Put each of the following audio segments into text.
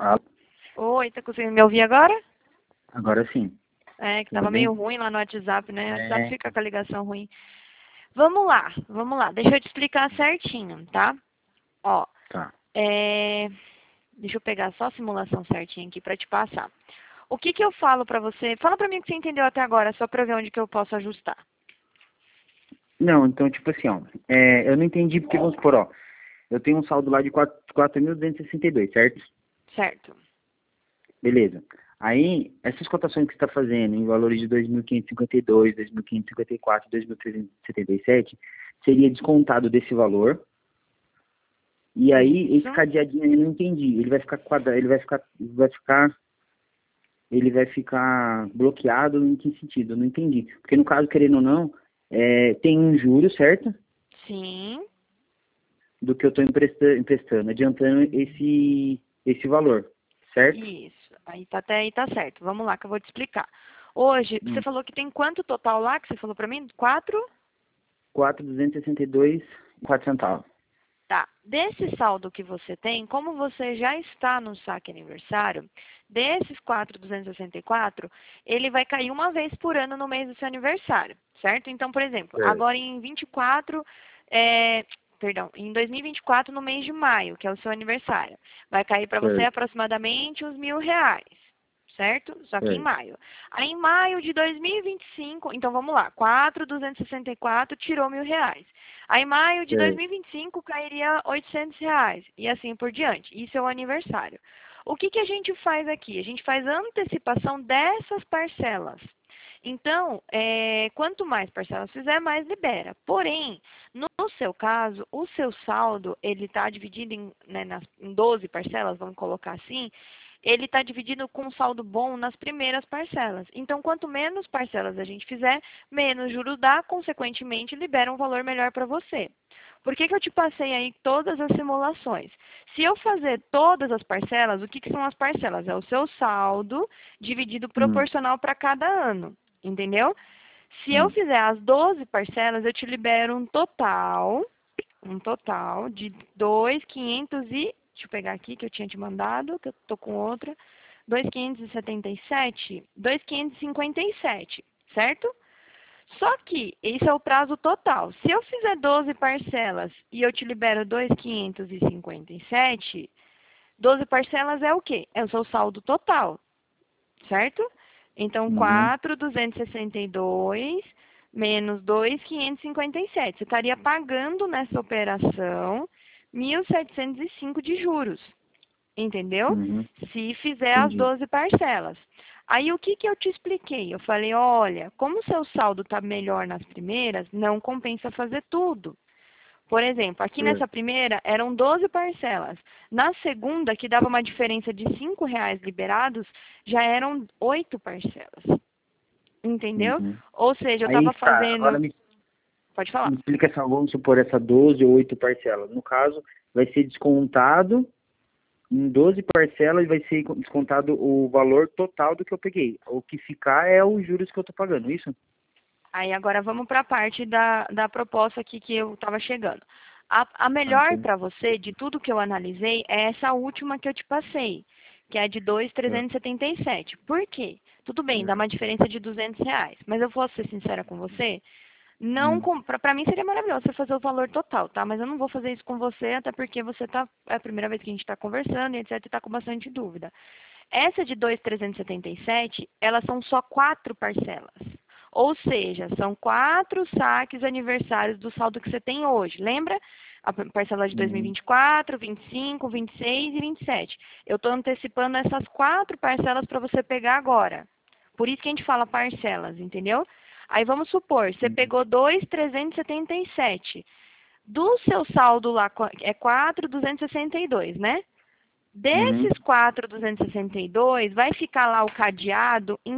Ah, Oi, tá conseguindo me ouvir agora? agora sim. É, que Tudo tava bem? meio ruim lá no WhatsApp, né? O WhatsApp É, fica com a ligação ruim. Vamos lá. Deixa eu te explicar certinho, tá? Ó, tá. é... deixa eu pegar só a simulação certinha aqui pra te passar. O que que eu falo pra você? Fala pra mim o que você entendeu até agora, só pra eu ver onde que eu posso ajustar. Não, então, tipo assim, ó. Eu não entendi porque, vamos supor, ó. Eu tenho um saldo lá de 4.262, certo? Certo. Beleza. Aí, essas cotações que você está fazendo em valores de 2.552, 2.554, 2.377, seria descontado desse valor. E aí, esse Isso. cadeadinho aí eu não entendi. Ele vai ficar quadrado, ele vai ficar bloqueado em que sentido? Eu não entendi. Porque no caso, querendo ou não, tem um juro, certo? Sim. Do que eu estou emprestando, adiantando esse valor, certo? Isso. Aí tá até aí tá certo. Vamos lá que eu vou te explicar. Hoje, você Hum. falou que tem quanto total lá que você falou pra mim? 4? 4.262, 4 centavos. Tá. Desse saldo que você tem, como você já está no saque aniversário, desses 4.264, ele vai cair uma vez por ano no mês do seu aniversário, certo? Então, por exemplo, Certo. agora em 24, perdão, em 2024, no mês de maio, que é o seu aniversário, vai cair para você Certo, aproximadamente uns R$ 1.000, certo? Só que em certo, maio. Aí em maio de 2025, então vamos lá, 4.264 tirou R$ 1.000. Aí em maio de certo. 2025 cairia R$ 800 e assim por diante. Isso é o aniversário. O que que a gente faz aqui? A gente faz a antecipação dessas parcelas. Então, quanto mais parcelas fizer, mais libera. Porém, no seu caso, o seu saldo, ele está dividido em 12 parcelas, vamos colocar assim, ele está dividido com um saldo bom nas primeiras parcelas. Então, quanto menos parcelas a gente fizer, menos juros dá, consequentemente, libera um valor melhor para você. Por que que eu te passei aí todas as simulações? Se eu fazer todas as parcelas, o que que são as parcelas? É o seu saldo dividido Hum, proporcional para cada ano, entendeu? Se eu hum. fizer as 12 parcelas, eu te libero um total de 2.500 e... Deixa eu pegar aqui que eu tinha te mandado, que eu tô com outra. 2.577, 2.557, certo? Só que esse é o prazo total. Se eu fizer 12 parcelas e eu te libero 2.557, 12 parcelas é o quê? É o seu saldo total, certo? Então, Uhum. 4.262 menos 2.557. Você estaria pagando nessa operação 1.705 de juros, entendeu? Uhum. Se fizer as Entendi. 12 parcelas. Aí, o que que eu te expliquei? Eu falei, olha, como o seu saldo está melhor nas primeiras, não compensa fazer tudo. Por exemplo, aqui nessa Certo. primeira eram 12 parcelas. Na segunda, que dava uma diferença de R$ 5 liberados, já eram 8 parcelas. Entendeu? Uhum. Ou seja, eu Aí, estava tá, fazendo. agora me, Pode falar. me explica essa, vamos supor, essa 12 ou 8 parcelas. No caso, vai ser descontado em 12 parcelas, vai ser descontado o valor total do que eu peguei. O que ficar é os juros que eu tô pagando, isso? Aí agora vamos para a parte da proposta aqui que eu estava chegando. A Ah, melhor sim. para você, de tudo que eu analisei, é essa última que eu te passei, que é de Certo, 2.377. Por quê? Tudo bem, dá certo. uma diferença de R$ 200, mas eu vou ser sincera com você, não Hum, para mim seria maravilhoso você fazer o valor total, tá? Mas eu não vou fazer isso com você, até porque você tá é a primeira vez que a gente está conversando e etc, e está com bastante dúvida. Essa de 2.377, elas são só 4 parcelas. Ou seja, são 4 saques aniversários do saldo que você tem hoje. Lembra? A parcela de uhum. 2024, 25, 26 e 27. Eu estou antecipando essas 4 parcelas para você pegar agora. Por isso que a gente fala parcelas, entendeu? Aí vamos supor, você Uhum. pegou 2.377. Do seu saldo lá é 4.262, né? Uhum. Desses 4.262, vai ficar lá o cadeado em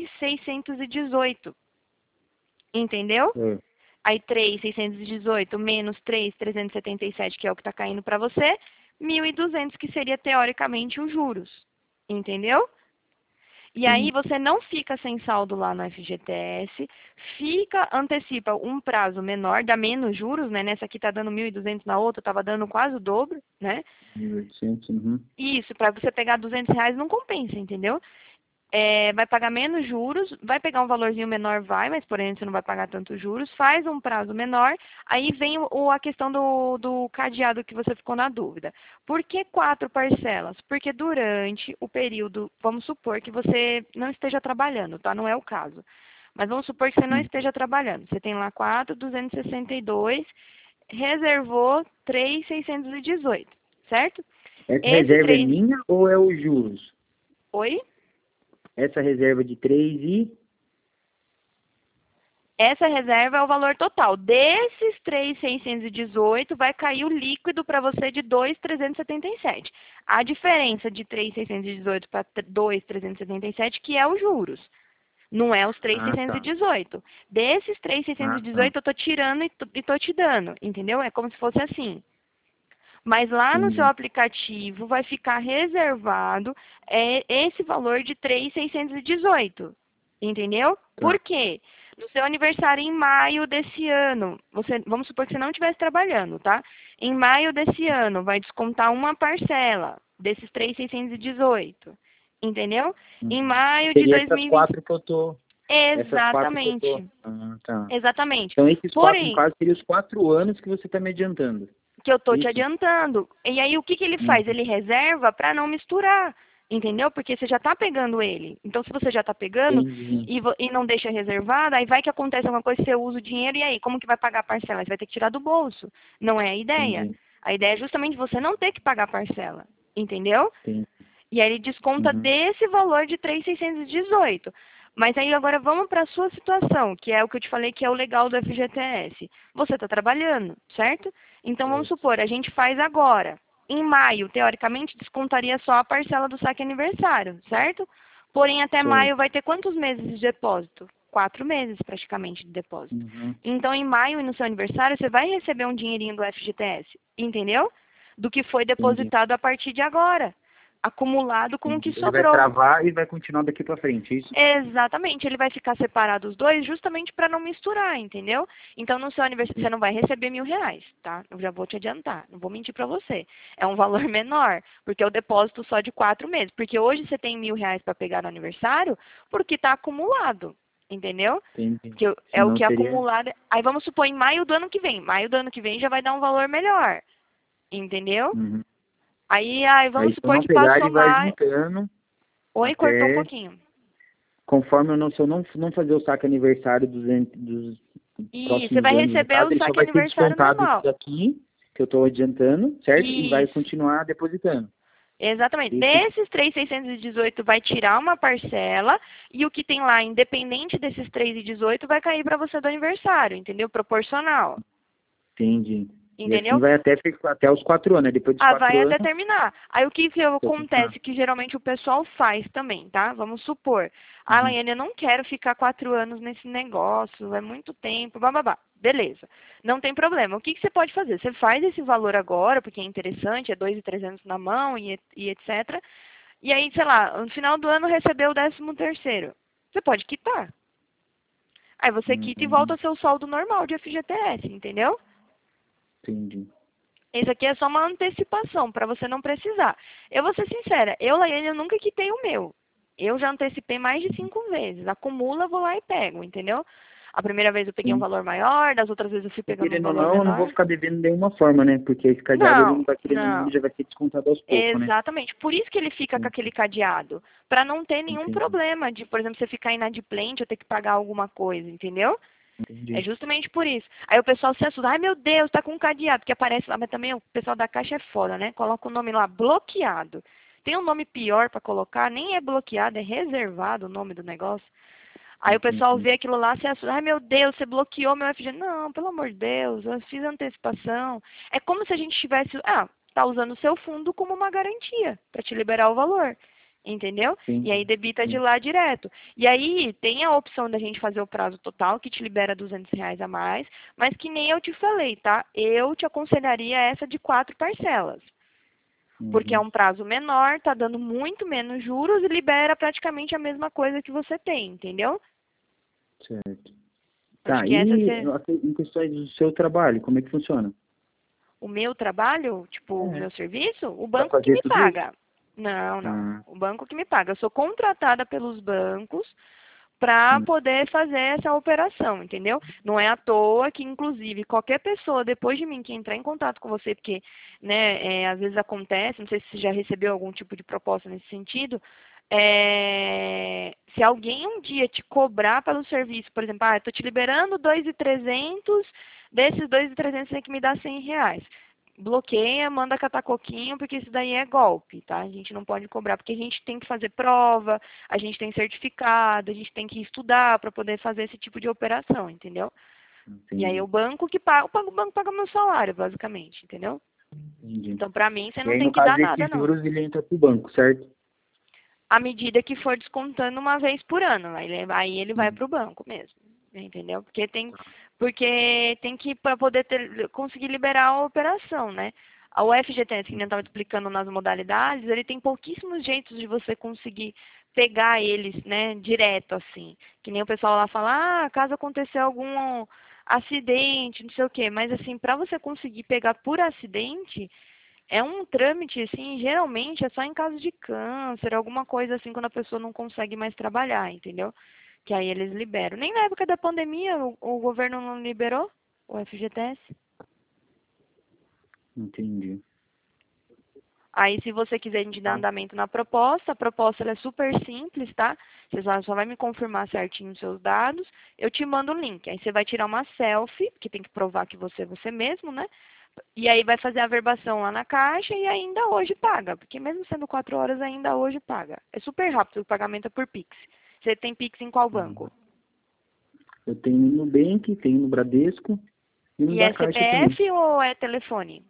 3.618, entendeu? É. Aí 3.618 menos 3.377, que é o que está caindo para você, 1.200, que seria teoricamente os juros, entendeu? E aí você não fica sem saldo lá no FGTS, antecipa um prazo menor, dá menos juros, né? Nessa aqui tá dando 1.200, na outra tava dando quase o dobro, né? 1.800, uhum. Isso, para você pegar R$ 200 não compensa, entendeu? Vai pagar menos juros, vai pegar um valorzinho menor, mas porém você não vai pagar tantos juros, faz um prazo menor, aí vem a questão do cadeado que você ficou na dúvida. Por que 4 parcelas? Porque durante o período, vamos supor que você não esteja trabalhando, tá? Não é o caso. Mas vamos supor que você não esteja trabalhando. Você tem lá 4.262, reservou 3.618, certo? Essa Esse reserva é 3... minha ou é os juros? Oi? Essa reserva de 3 e... Essa reserva é o valor total. Desses 3.618, vai cair o líquido para você de 2.377. A diferença de 3.618 para 2.377, que é os juros. Não é os Ah, tá. 3.618. Desses Ah, tá. 3.618, eu estou tirando e estou te dando. Entendeu? É como se fosse assim. Mas lá no seu Entendi. aplicativo vai ficar reservado esse valor de 3.618. Entendeu? Tá. Por quê? No seu aniversário em maio desse ano, vamos supor que você não estivesse trabalhando, tá? Em maio desse ano, vai descontar uma parcela desses 3.618. Entendeu? Em Uhum. maio de Seria essas 2020. quatro que eu tô... Essas quatro que eu tô... Exatamente. Ah, tá. Exatamente. Então, esses quatro, no Porém, caso, seriam os 4 anos que você está me adiantando. que eu estou te Isso? adiantando. E aí o que, que ele Uhum. faz? Ele reserva para não misturar, entendeu? Porque você já está pegando ele. Então, se você já está pegando Entendi. e não deixa reservado, aí vai que acontece alguma coisa, você usa o dinheiro e aí, como que vai pagar a parcela? Você vai ter que tirar do bolso. Não é a ideia. Entendi. A ideia é justamente você não ter que pagar a parcela, entendeu? Entendi. E aí ele desconta Uhum. desse valor de 3.618. Mas aí agora vamos para a sua situação, que é o que eu te falei que é o legal do FGTS. Você está trabalhando, certo? Então vamos Certo. supor, a gente faz agora. Em maio, teoricamente, descontaria só a parcela do saque aniversário, certo? Porém, até maio Certo. vai ter quantos meses de depósito? 4 meses praticamente de depósito. Uhum. Então, em maio e no seu aniversário, você vai receber um dinheirinho do FGTS, entendeu? Do que foi Entendi. depositado a partir de agora, acumulado com o que Entendi. Ele vai sobrou. travar e vai continuar daqui para frente, é isso? Exatamente, ele vai ficar separado os dois justamente para não misturar, entendeu? Então, no seu aniversário, você Entendi. não vai receber R$ 1.000, tá? Eu já vou te adiantar, não vou mentir para você. É um valor menor, porque é o depósito só de 4 meses. Porque hoje você tem R$ 1.000 para pegar no aniversário, porque está acumulado, entendeu? Entendi. Que é o Senão que é seria... acumulado. Aí vamos supor em maio do ano que vem. Maio do ano que vem já vai dar um valor melhor, entendeu? Uhum. Aí Aí vamos se eu supor não que pegar, passou ele vai maio. juntando Oi, cortou um até... pouquinho. Conforme eu não, se eu não fazer o saque aniversário dos E você próximos vai anos, no receber caso, o ele só saque vai ser aniversário descontado isso normal. daqui, que eu estou adiantando, certo? E vai Isso, continuar depositando. exatamente. Esse, Desses 3.618 vai tirar uma parcela e o que tem lá, independente desses 3.018, vai cair para você do aniversário, entendeu? Proporcional, entendi. E assim entendeu? vai até os 4 anos, né? Depois dos Ah, vai 4 até anos, terminar. Aí o que que eu continuar. acontece que geralmente o pessoal faz também, tá? Vamos supor, Uhum. Laiane, eu não quero ficar 4 anos nesse negócio, é muito tempo, bababá. Beleza, não tem problema. O que que você pode fazer? Você faz esse valor agora, porque é interessante, é 2.300 na mão e etc. E aí, sei lá, no final do ano recebeu o 13º. Você pode quitar. Aí você quita e volta Uhum. ao seu saldo normal de FGTS, entendeu? Entendi. Isso aqui é só uma antecipação, para você não precisar. Eu vou ser sincera, Laiane, eu nunca quitei o meu. Eu já antecipei mais de 5 vezes. Acumula, vou lá e pego, entendeu? A primeira vez eu peguei um Sim. valor maior, das outras vezes eu fui E pegando um querendo ou valor não, eu não vou menor. ficar devendo de nenhuma forma, né? Porque esse cadeado, ele não Não, vai querendo ou não, não. ele já vai ser descontado aos poucos, né? Exatamente. Por isso que ele fica com Sim. aquele cadeado. Para não ter nenhum Entendi. problema de, por exemplo, você ficar inadimplente ou ter que pagar alguma coisa, entendeu? É Entendi. justamente por isso. Aí o pessoal se assusta. Ai, meu Deus, tá com um cadeado. Que aparece lá, mas também o pessoal da Caixa é foda, né? Coloca o nome lá, bloqueado. Tem um nome pior para colocar, nem é bloqueado, é reservado o nome do negócio. Aí o pessoal Entendi. vê aquilo lá, se assusta. Ai, meu Deus, você bloqueou meu FG. Não, pelo amor de Deus, eu fiz antecipação. É como se a gente tivesse, tá usando o seu fundo como uma garantia para te liberar o valor. Entendeu? E aí Entendi. debita de Sim. lá direto. E aí tem a opção da gente fazer o prazo total, que te libera R$ 200 a mais, mas que nem eu te falei, tá? Eu te aconselharia essa de 4 parcelas. Porque é Uhum. um prazo menor, tá dando muito menos juros e libera praticamente a mesma coisa que você tem, entendeu? Certo. Acho Tá, que essa e é em questões do seu trabalho, como é que funciona? o meu trabalho, tipo, o É. meu serviço, o Para banco que fazer me tudo isso? paga. Não, não. Ah, O banco que me paga. Eu sou contratada pelos bancos para sim. poder fazer essa operação, entendeu? Não é à toa que, inclusive, qualquer pessoa depois de mim que entrar em contato com você, porque, né, às vezes acontece, não sei se você já recebeu algum tipo de proposta nesse sentido, se alguém um dia te cobrar pelo serviço, por exemplo, eu estou te liberando 2.300, desses 2.300 você tem que me dar R$ 100. Bloqueia, manda catar coquinho, porque isso daí é golpe, tá? A gente não pode cobrar, porque a gente tem que fazer prova, a gente tem certificado, a gente tem que estudar para poder fazer esse tipo de operação, entendeu? E aí Entendi. o banco que paga, o banco paga meu salário, basicamente, entendeu? Entendi. Então, para mim, você E não aí, tem no que caso dar nada, desses não. juros, ele entra pro banco, certo? À medida que for descontando uma vez por ano, aí ele vai Uhum. para o banco mesmo, entendeu? Porque tem que, para poder conseguir liberar a operação, né? O FGTS, que eu estava explicando nas modalidades, ele tem pouquíssimos jeitos de você conseguir pegar eles, né, direto, assim. Que nem o pessoal lá fala, caso acontecer algum acidente, não sei o quê. Mas, assim, para você conseguir pegar por acidente, é um trâmite, assim, geralmente é só em caso de câncer, alguma coisa assim, quando a pessoa não consegue mais trabalhar, entendeu? Que aí eles liberam. Nem na época da pandemia o governo não liberou o FGTS. Entendi. Aí, se você quiser a gente dar Tá. andamento na proposta, a proposta ela é super simples, tá? Você só vai me confirmar certinho os seus dados, eu te mando o link. Aí você vai tirar uma selfie, que tem que provar que você é você mesmo, né? E aí vai fazer a averbação lá na caixa e ainda hoje paga, porque mesmo sendo 4 horas, ainda hoje paga. É super rápido, o pagamento é por Pix. Você tem Pix em qual banco? Eu tenho no Nubank, tenho no Bradesco e no E da é Caixa também. CPF ou é telefone?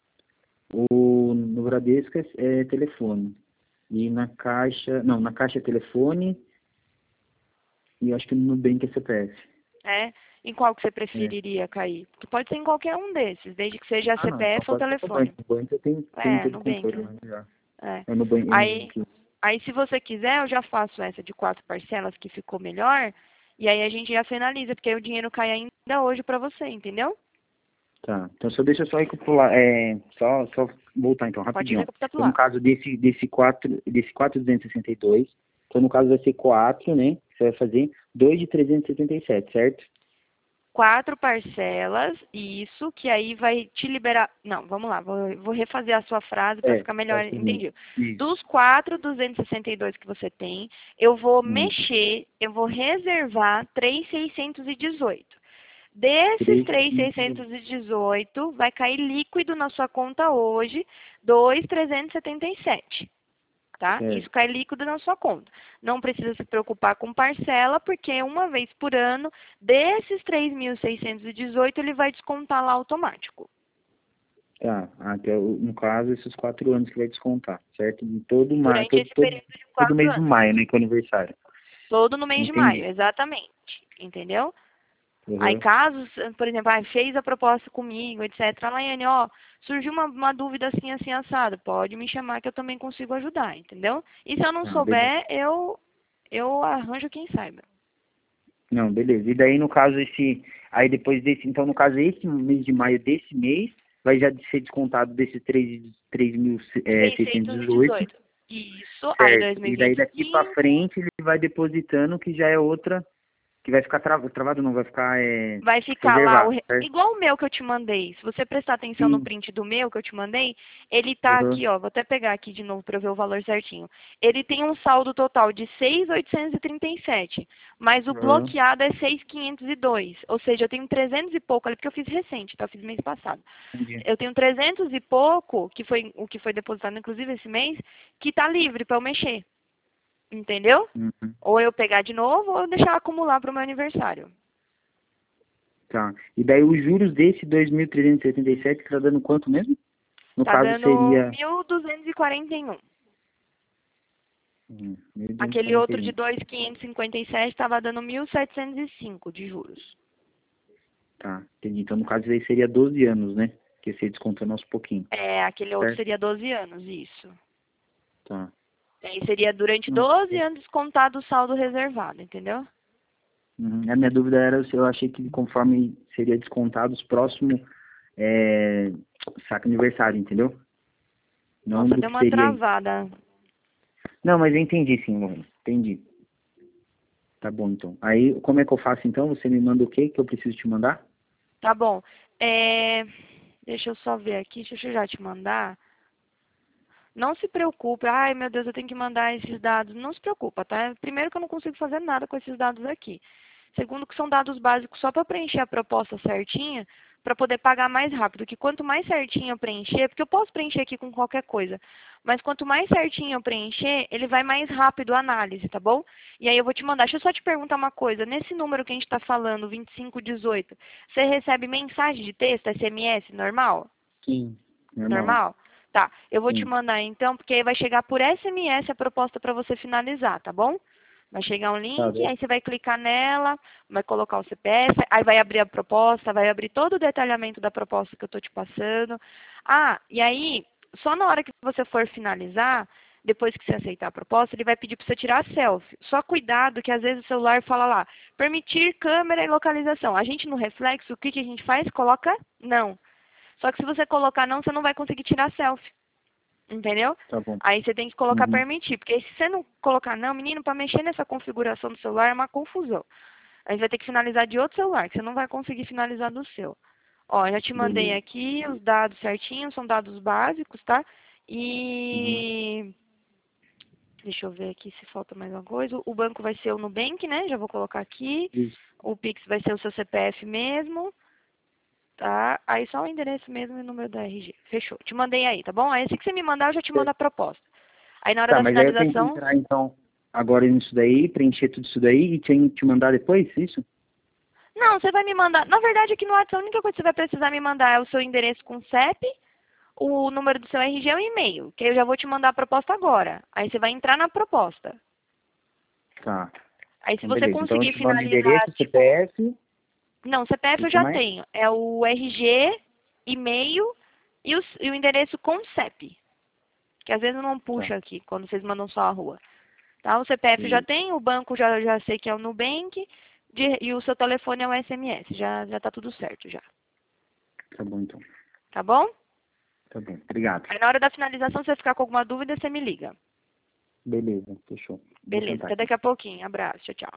No Bradesco é telefone. E na Caixa... Não, na Caixa é telefone e acho que no Nubank é CPF. É? Em qual que você É. preferiria cair? Que pode ser em qualquer um desses, desde que seja Ah, não. Então CPF ou pode ser no banco. telefone. No banco eu tenho É, todo o Nubank, controle, né? né? Já. É. É no banco. Aí, aí, se você quiser, eu já faço essa de 4 parcelas que ficou melhor. E aí a gente já finaliza, porque aí o dinheiro cai ainda hoje pra você, entendeu? Tá. Então só deixa eu só recapitular. Só voltar então, Pode rapidinho. Então no recapitular. caso desse 4.262, então no caso vai ser 4, né? Você vai fazer 2 de 377, certo? 4 parcelas, isso, que aí vai te liberar. Não, vamos lá, vou refazer a sua frase para ficar melhor Faz por mim. entendido. Isso. Dos 4.262 que você tem, eu vou Hum. mexer, eu vou reservar 3.618. Desses 3, 3.618, vai cair líquido na sua conta hoje, 2.377. Tá? Isso certo. cai líquido na sua conta. Não precisa se preocupar com parcela, porque uma vez por ano, desses 3.618, ele vai descontar lá automático. Tá. No caso, esses 4 anos que vai descontar, certo? Em todo, Durante esse período de todo 4 mês de anos. maio, né? Que é o aniversário. Todo no mês de maio, Entendi. exatamente. Entendeu? Aí Uhum. caso, por exemplo, fez a proposta comigo, etc. Laiane, surgiu uma dúvida assim assado. Pode me chamar que eu também consigo ajudar, entendeu? E se eu não Tá, beleza. souber, eu arranjo quem saiba. Não, beleza. E daí, no caso, aí depois desse, então, no caso, esse mês de maio desse mês, vai já ser descontado desses 3.618, 618. Isso, aí certo? E daí, daqui pra 2025 frente, ele vai depositando, que já é outra, que vai ficar travado, não, vai ficar vai ficar lá, reservado, certo? igual o meu que eu te mandei. Se você prestar atenção no Sim. print do meu que eu te mandei, ele tá Uhum. aqui, ó. Vou até pegar aqui de novo para eu ver o valor certinho. Ele tem um saldo total de 6.837, mas o Uhum. bloqueado é 6.502. Ou seja, eu tenho 300 e pouco ali, porque eu fiz recente, tá? Eu fiz mês passado. Entendi. Eu tenho 300 e pouco, que foi o que foi depositado, inclusive, esse mês, que tá livre para eu mexer. Entendeu? Uhum. Ou eu pegar de novo, ou eu deixar acumular para o meu aniversário. Tá. E daí, os juros desse 2.377 está dando quanto mesmo? No Tá caso, dando seria 1.241. Aquele outro de 1.241. 2.557 estava dando 1.705 de juros. Tá, entendi. Então, no caso, aí seria 12 anos, né? Que você descontando aos pouquinhos. Aquele outro Certo? seria 12 anos, isso. Tá. Aí seria durante Hum. 12 anos descontado o saldo reservado, entendeu? A minha dúvida era se eu achei que conforme seria descontado os próximos saque aniversário, entendeu? Não Nossa, do deu que uma seria. travada. Não, mas eu entendi sim, Lorena. Entendi. Tá bom, então. Aí, como é que eu faço então? Você me manda o que eu preciso te mandar? Tá bom. Deixa eu só ver aqui, deixa eu já te mandar. Não se preocupe, ai meu Deus, eu tenho que mandar esses dados. Não se preocupa, tá? Primeiro que eu não consigo fazer nada com esses dados aqui. Segundo que são dados básicos só para preencher a proposta certinha, para poder pagar mais rápido. Que quanto mais certinho eu preencher, porque eu posso preencher aqui com qualquer coisa, mas quanto mais certinho eu preencher, ele vai mais rápido a análise, tá bom? E aí eu vou te mandar. Deixa eu só te perguntar uma coisa. Nesse número que a gente está falando, 2518, você recebe mensagem de texto, SMS, normal? Sim. Normal. Normal? Tá, eu vou te Sim. mandar então, porque aí vai chegar por SMS a proposta para você finalizar, tá bom? Vai chegar um Tá link, bom. aí você vai clicar nela, vai colocar o CPF, aí vai abrir a proposta, vai abrir todo o detalhamento da proposta que eu estou te passando. Ah, e aí, só na hora que você for finalizar, depois que você aceitar a proposta, ele vai pedir para você tirar a selfie. Só cuidado que às vezes o celular fala lá, permitir câmera e localização. A gente no reflexo, o que a gente faz? Coloca não. Só que se você colocar não, você não vai conseguir tirar selfie. Entendeu? Tá bom. Aí você tem que colocar Uhum. permitir. Porque se você não colocar não, menino, para mexer nessa configuração do celular é uma confusão. Aí você vai ter que finalizar de outro celular, que você não vai conseguir finalizar do seu. Ó, já te mandei Beleza. aqui os dados certinhos, são dados básicos, tá? Uhum. E deixa eu ver aqui se falta mais alguma coisa. O banco vai ser o Nubank, né? Já vou colocar aqui. Isso. O Pix vai ser o seu CPF mesmo. Tá? Aí só o endereço mesmo e o número da RG. Fechou. Te mandei aí, tá bom? Aí assim que você me mandar, eu já te mando a proposta. Aí na hora Tá, da mas aí eu tenho que finalização, entrar então agora nisso daí, preencher tudo isso daí e te mandar depois, isso? não, você vai me mandar. Na verdade, aqui no WhatsApp, a única coisa que você vai precisar me mandar é o seu endereço com CEP, o número do seu RG e o e-mail, que eu já vou te mandar a proposta agora. Aí você vai entrar na proposta. Tá. Aí se Então, você beleza. Então eu conseguir te mando o finalizar, endereço, tipo, CPF não, e CPF o eu que já mais? tenho. É o RG, e-mail e o endereço com CEP. Que às vezes não Tá. puxa aqui, quando vocês mandam só a rua. Tá? O CPF já Beleza. tem, o banco já sei que é o Nubank, e o seu telefone é o SMS. Já tá tudo certo já. Tá bom então. Tá bom? Tá bom. Obrigado. Aí na hora da finalização, se você ficar com alguma dúvida, você me liga. Beleza. Fechou. Vou Beleza, tentar até aqui. daqui a pouquinho. Abraço, tchau, tchau.